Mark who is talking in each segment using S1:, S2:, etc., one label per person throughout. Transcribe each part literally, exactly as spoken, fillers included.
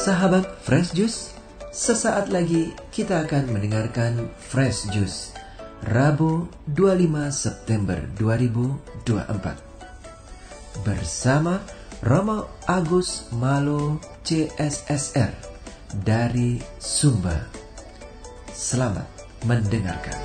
S1: Sahabat Fresh Juice, sesaat lagi kita akan mendengarkan Fresh Juice Rabu dua puluh lima September dua ribu dua puluh empat bersama Romo Agus Malo C S S R dari Sumba. Selamat mendengarkan.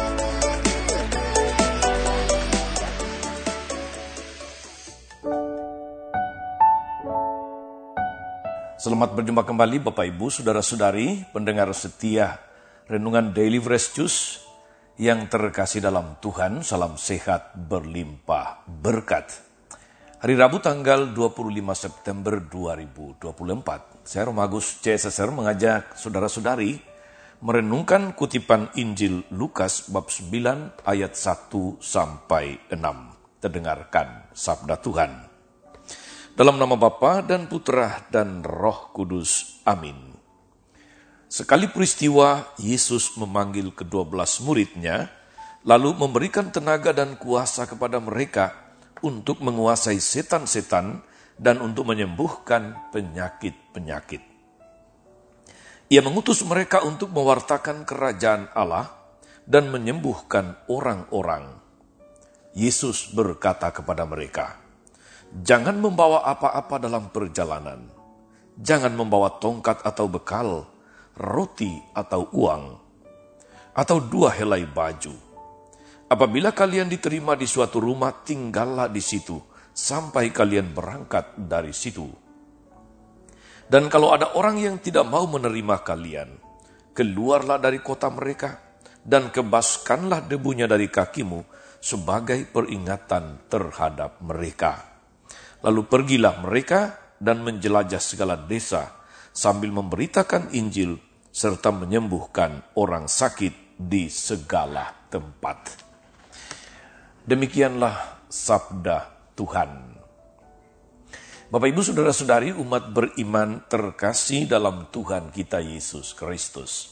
S2: Selamat berjumpa kembali Bapak Ibu, Saudara-saudari, pendengar setia Renungan Daily Fresh Juice yang terkasih dalam Tuhan. Salam sehat berlimpah berkat. Hari Rabu tanggal dua puluh lima September dua ribu dua puluh empat. Saya Romo Agus C S S R mengajak saudara-saudari merenungkan kutipan Injil Lukas bab sembilan ayat satu sampai enam. Terdengarkan sabda Tuhan. Dalam nama Bapa dan Putra dan Roh Kudus. Amin. Sekali peristiwa, Yesus memanggil kedua belas muridnya, lalu memberikan tenaga dan kuasa kepada mereka untuk menguasai setan-setan dan untuk menyembuhkan penyakit-penyakit. Ia mengutus mereka untuk mewartakan kerajaan Allah dan menyembuhkan orang-orang. Yesus berkata kepada mereka, "Jangan membawa apa-apa dalam perjalanan. Jangan membawa tongkat atau bekal, roti atau uang, atau dua helai baju. Apabila kalian diterima di suatu rumah, tinggallah di situ sampai kalian berangkat dari situ. Dan kalau ada orang yang tidak mau menerima kalian, keluarlah dari kota mereka dan kebaskanlah debunya dari kakimu sebagai peringatan terhadap mereka. Lalu pergilah mereka dan menjelajah segala desa sambil memberitakan Injil serta menyembuhkan orang sakit di segala tempat." Demikianlah sabda Tuhan. Bapak Ibu Saudara-saudari, umat beriman terkasih dalam Tuhan kita Yesus Kristus.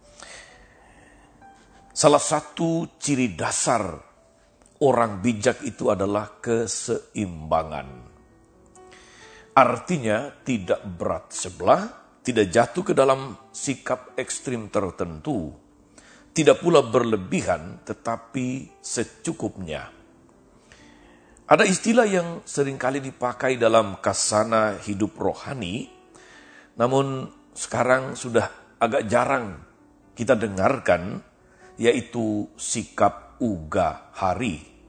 S2: Salah satu ciri dasar orang bijak itu adalah keseimbangan. Artinya tidak berat sebelah, tidak jatuh ke dalam sikap ekstrim tertentu, tidak pula berlebihan tetapi secukupnya. Ada istilah yang seringkali dipakai dalam kasana hidup rohani, namun sekarang sudah agak jarang kita dengarkan, yaitu sikap uga hari.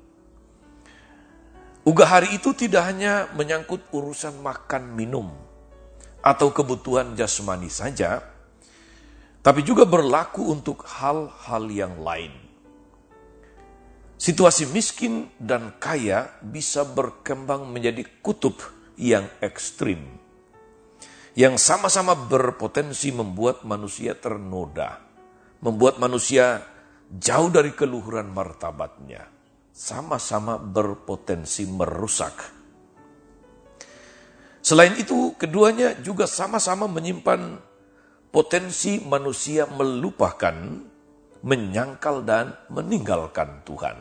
S2: Uga hari itu tidak hanya menyangkut urusan makan minum atau kebutuhan jasmani saja, tapi juga berlaku untuk hal-hal yang lain. Situasi miskin dan kaya bisa berkembang menjadi kutub yang ekstrim, yang sama-sama berpotensi membuat manusia ternoda, membuat manusia jauh dari keluhuran martabatnya. Sama-sama berpotensi merusak. Selain itu, keduanya juga sama-sama menyimpan potensi manusia melupakan, menyangkal dan meninggalkan Tuhan.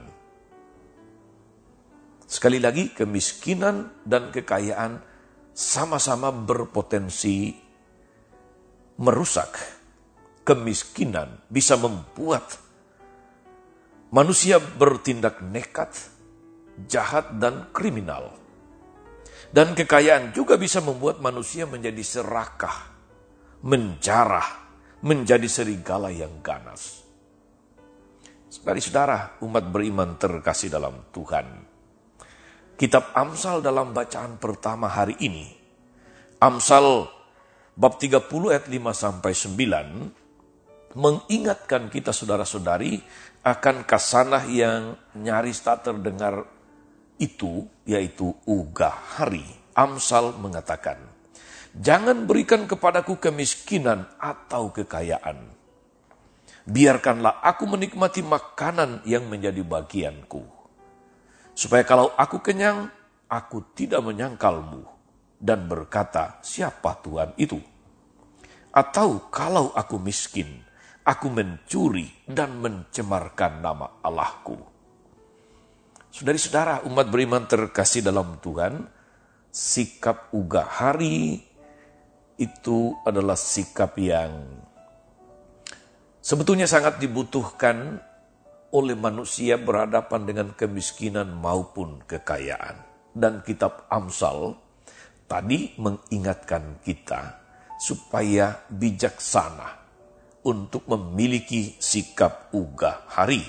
S2: Sekali lagi, kemiskinan dan kekayaan sama-sama berpotensi merusak. Kemiskinan bisa membuat manusia bertindak nekat, jahat, dan kriminal. Dan kekayaan juga bisa membuat manusia menjadi serakah, menjarah, menjadi serigala yang ganas. Saudara-saudara, umat beriman terkasih dalam Tuhan. Kitab Amsal dalam bacaan pertama hari ini, Amsal bab tiga puluh ayat lima sampai sembilan, mengingatkan kita saudara-saudari akan kasanah yang nyaris tak terdengar itu, yaitu uga hari. Amsal mengatakan, "Jangan berikan kepadaku kemiskinan atau kekayaan. Biarkanlah aku menikmati makanan yang menjadi bagianku. Supaya kalau aku kenyang, aku tidak menyangkalmu dan berkata, siapa Tuhan itu? Atau kalau aku miskin, aku mencuri dan mencemarkan nama Allahku." Saudari-saudara, umat beriman terkasih dalam Tuhan, sikap uga hari itu adalah sikap yang sebetulnya sangat dibutuhkan oleh manusia berhadapan dengan kemiskinan maupun kekayaan. Dan kitab Amsal tadi mengingatkan kita supaya bijaksana untuk memiliki sikap ugah hari.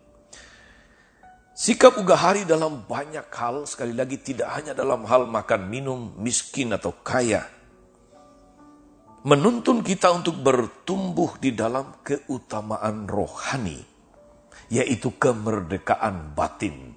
S2: Sikap ugah hari dalam banyak hal, sekali lagi tidak hanya dalam hal makan minum, miskin atau kaya. Menuntun kita untuk bertumbuh di dalam keutamaan rohani, yaitu kemerdekaan batin.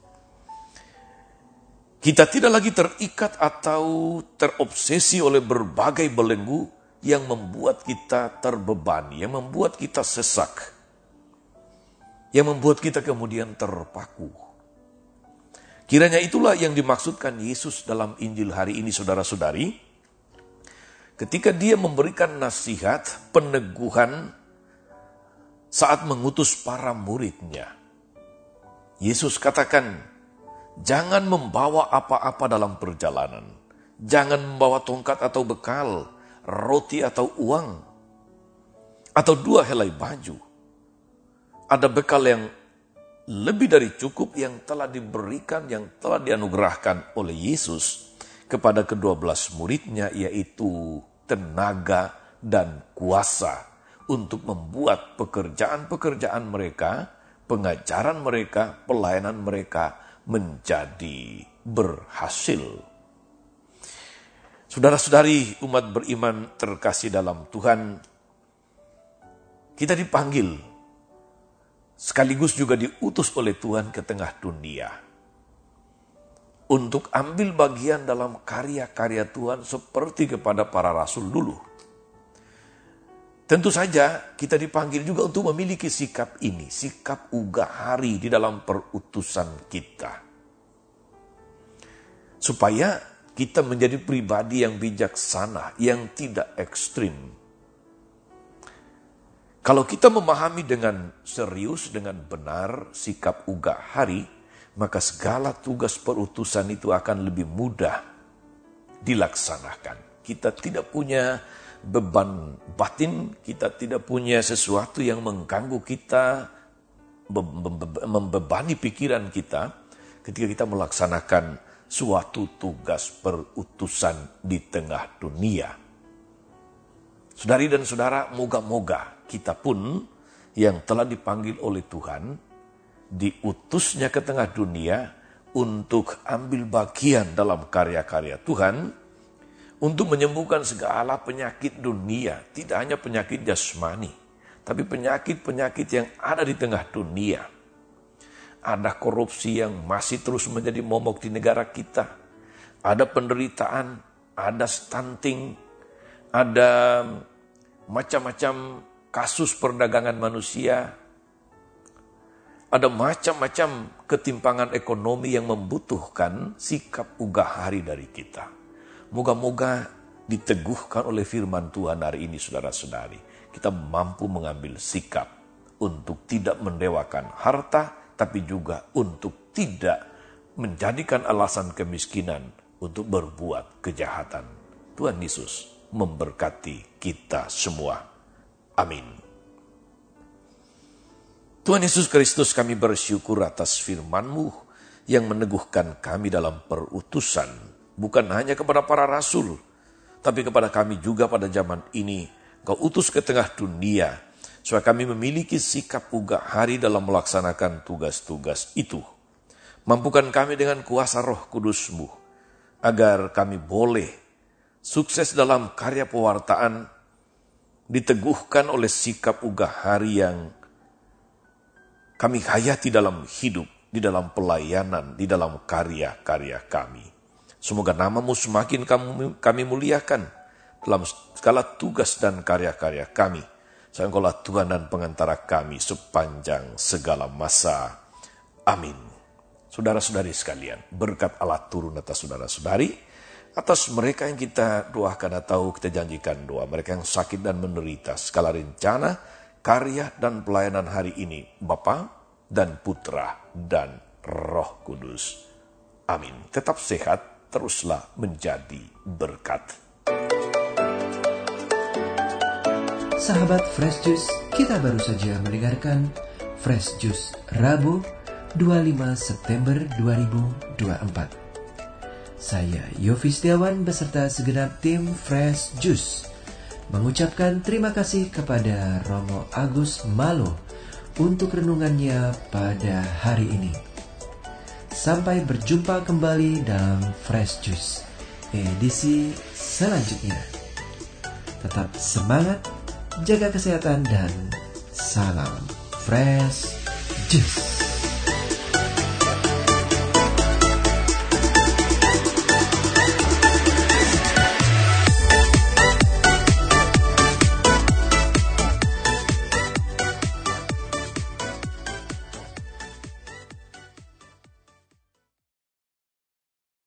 S2: Kita tidak lagi terikat atau terobsesi oleh berbagai belenggu yang membuat kita terbebani, yang membuat kita sesak, yang membuat kita kemudian terpaku. Kiranya itulah yang dimaksudkan Yesus dalam Injil hari ini, saudara-saudari, ketika dia memberikan nasihat, peneguhan saat mengutus para muridnya. Yesus katakan, jangan membawa apa-apa dalam perjalanan. Jangan membawa tongkat atau bekal, roti atau uang, atau dua helai baju. Ada bekal yang lebih dari cukup yang telah diberikan, yang telah dianugerahkan oleh Yesus kepada kedua belas muridnya, yaitu tenaga dan kuasa untuk membuat pekerjaan-pekerjaan mereka, pengajaran mereka, pelayanan mereka menjadi berhasil. Saudara-saudari umat beriman terkasih dalam Tuhan, kita dipanggil sekaligus juga diutus oleh Tuhan ke tengah dunia untuk ambil bagian dalam karya-karya Tuhan seperti kepada para rasul dulu. Tentu saja kita dipanggil juga untuk memiliki sikap ini, sikap ugah hari di dalam perutusan kita. Supaya kita menjadi pribadi yang bijaksana, yang tidak ekstrim. Kalau kita memahami dengan serius, dengan benar sikap ugah hari, maka segala tugas perutusan itu akan lebih mudah dilaksanakan. Kita tidak punya beban batin, kita tidak punya sesuatu yang mengganggu kita, membebani pikiran kita ketika kita melaksanakan suatu tugas perutusan di tengah dunia. Saudari dan saudara, moga-moga kita pun yang telah dipanggil oleh Tuhan, diutusnya ke tengah dunia untuk ambil bagian dalam karya-karya Tuhan, untuk menyembuhkan segala penyakit dunia, tidak hanya penyakit jasmani, tapi penyakit-penyakit yang ada di tengah dunia. Ada korupsi yang masih terus menjadi momok di negara kita. Ada penderitaan, ada stunting, ada macam-macam kasus perdagangan manusia. Ada macam-macam ketimpangan ekonomi yang membutuhkan sikap ugah hari dari kita. Moga-moga diteguhkan oleh firman Tuhan hari ini, saudara-saudari. Kita mampu mengambil sikap untuk tidak mendewakan harta, tapi juga untuk tidak menjadikan alasan kemiskinan untuk berbuat kejahatan. Tuhan Yesus memberkati kita semua. Amin. Tuhan Yesus Kristus, kami bersyukur atas firman-Mu yang meneguhkan kami dalam perutusan, bukan hanya kepada para rasul, tapi kepada kami juga pada zaman ini. Kau utus ke tengah dunia, supaya kami memiliki sikap ugah hari dalam melaksanakan tugas-tugas itu. Mampukan kami dengan kuasa Roh Kudus-Mu, agar kami boleh sukses dalam karya pewartaan, diteguhkan oleh sikap ugah hari yang kami hayati dalam hidup, di dalam pelayanan, di dalam karya-karya kami. Semoga nama-Mu semakin kami, kami muliakan dalam segala tugas dan karya-karya kami. Saya Engkaulah Tuhan dan pengantara kami sepanjang segala masa. Amin. Saudara-saudari sekalian, berkat Allah turun atas saudara-saudari, atas mereka yang kita doakan atau kita janjikan doa, mereka yang sakit dan menderita, segala rencana, karya dan pelayanan hari ini, Bapa dan Putra dan Roh Kudus. Amin. Tetap sehat, teruslah menjadi berkat.
S1: Sahabat Fresh Juice, kita baru saja mendengarkan Fresh Juice Rabu dua puluh lima September dua ribu dua puluh empat. Saya Yofi Setiawan beserta segenap tim Fresh Juice mengucapkan terima kasih kepada Romo Agus Malo untuk renungannya pada hari ini. Sampai berjumpa kembali dalam Fresh Juice edisi selanjutnya. Tetap semangat, jaga kesehatan, dan salam Fresh Juice.